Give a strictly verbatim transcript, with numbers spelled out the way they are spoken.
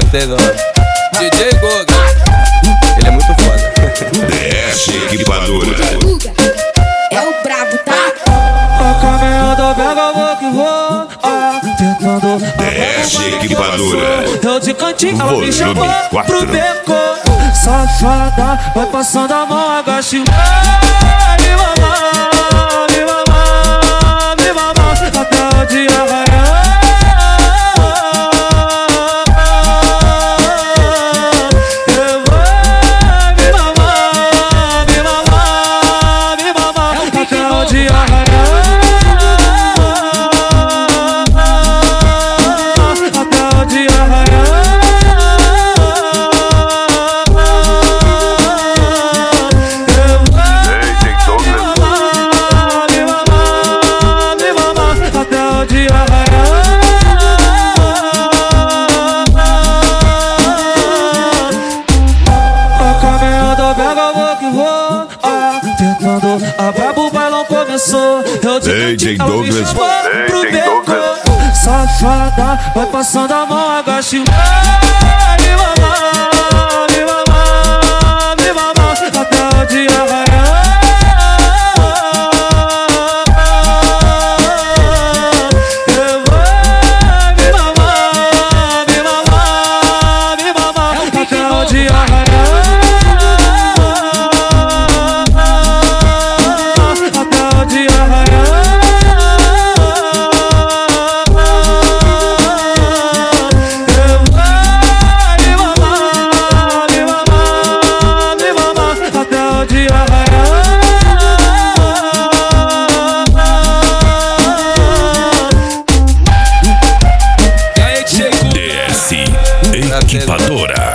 certeza, mano. D J Goga, ele é muito foda. D S Equipadora. É o brabo, tá? A caminhada pega, vou que vou. Ah, tentando. D S Equipadora. Eu de cantinho, ela me Volume chamou quatro. pro beco. Safada, vai passando a mão, agache. Vai me mamar, me mamar, me mamar até o dia raiar. Eu vou me mamar, me mamar, me mamar até o dia raiar. Até o dia raiar. A brabo, o bailão começou. Eu de D J cantinho, ela me Douglas. chamou pro D J beco. Douglas. Safada, vai passando a mão, agache. Vai me mamar, me mamar, me mamar até o dia raiar. Eu vou me mamar, me mamar, me mamar até o dia raiar. D S Equipadora.